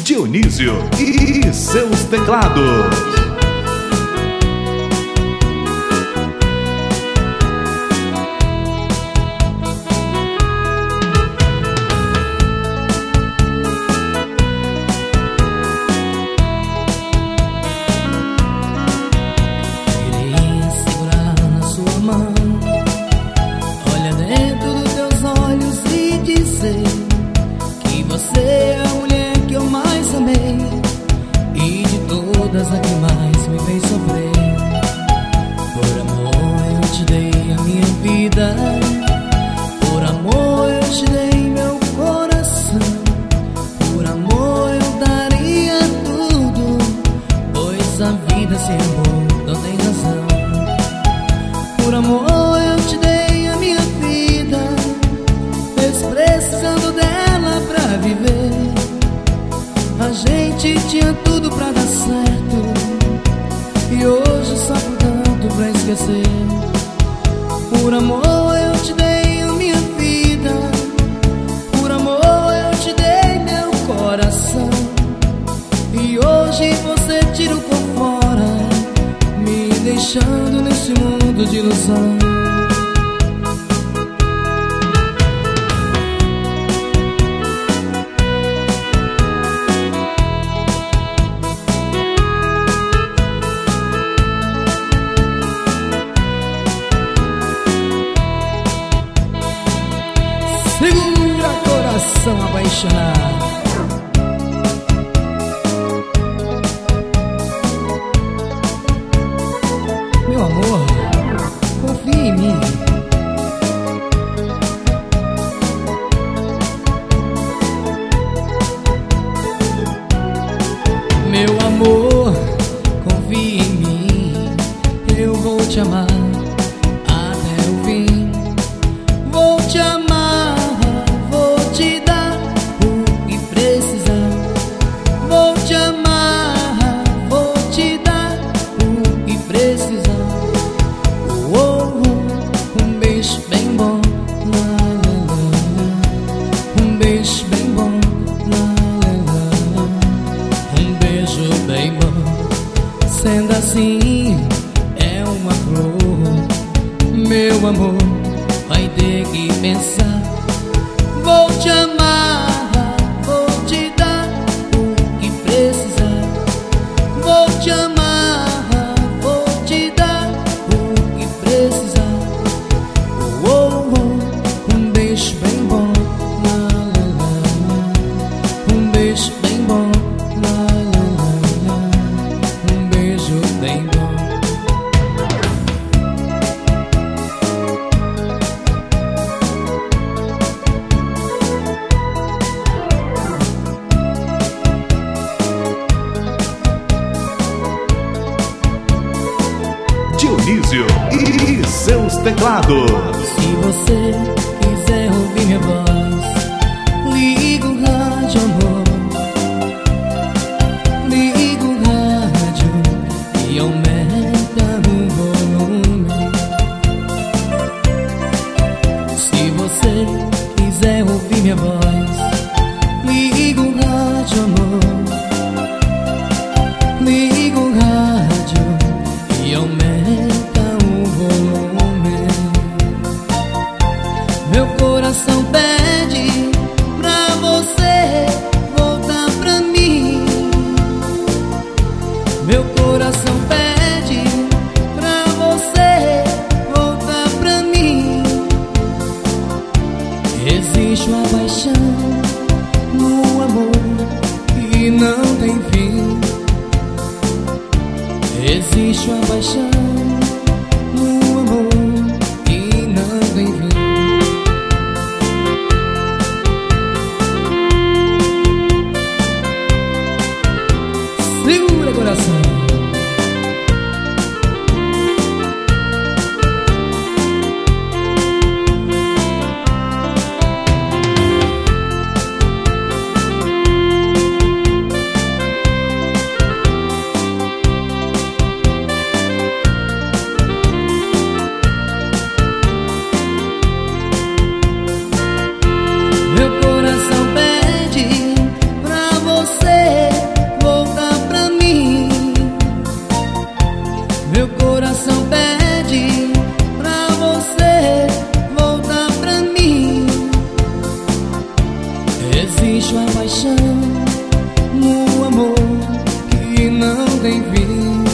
Dionísio e seus teclados. Você é a mulher que eu mais amei, e de todas a que mais me fez sofrer. Por amor eu te dei a minha vida, por amor eu te dei meu coração, por amor eu daria tudo, pois a vida sem amor não tem razão. Por amor eu te dei a minha vida, precisando dela pra viver. A gente tinha tudo pra dar certo, e hoje só por tanto pra esquecer. Por amor eu te dei a minha vida, por amor eu te dei meu coração, e hoje você tira o por fora, me deixando nesse mundo de ilusão. Segura, coração apaixonado. Meu amor, confia em mim. Meu amor, confia em mim. Eu vou te amar até o fim. Vou te amar, vou te dar o que precisar. Vou te amar, vou te dar o que precisar. Um beijo bem bom, lá, lá, lá, lá. Um beijo bem bom, lá, lá, lá, lá. Um beijo bem bom. Sendo assim, é uma flor. Meu amor, vai ter que pensar. Vou te amar, vou te dar o que precisar. Vou te amar, vou te dar o que precisar. Um beijo bem bom, lá, lá, lá, lá. Um beijo bem bom, lá, lá, lá, lá. Um beijo bem bom. Dionísio e seus teclados. Se você quiser ouvir minha voz, liga o rádio, amor. Liga o rádio e aumenta o volume. Se você quiser ouvir minha voz, liga o rádio, amor. Liga o rádio e aumenta o volume. Meu coração pede pra você voltar pra mim. Meu coração pede pra você voltar pra mim. Existe uma paixão no amor que não tem fim. Existe uma paixão no amor que não tem fim. Segura, coração. paixão no amor que não tem fim.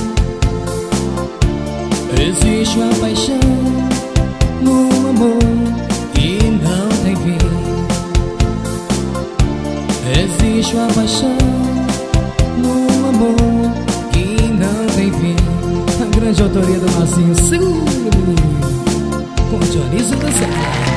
Existe a paixão no amor que não tem fim. Existe a paixão no amor que não tem fim. A grande autoria do Marcinho Sul, com Dionísio da Serra.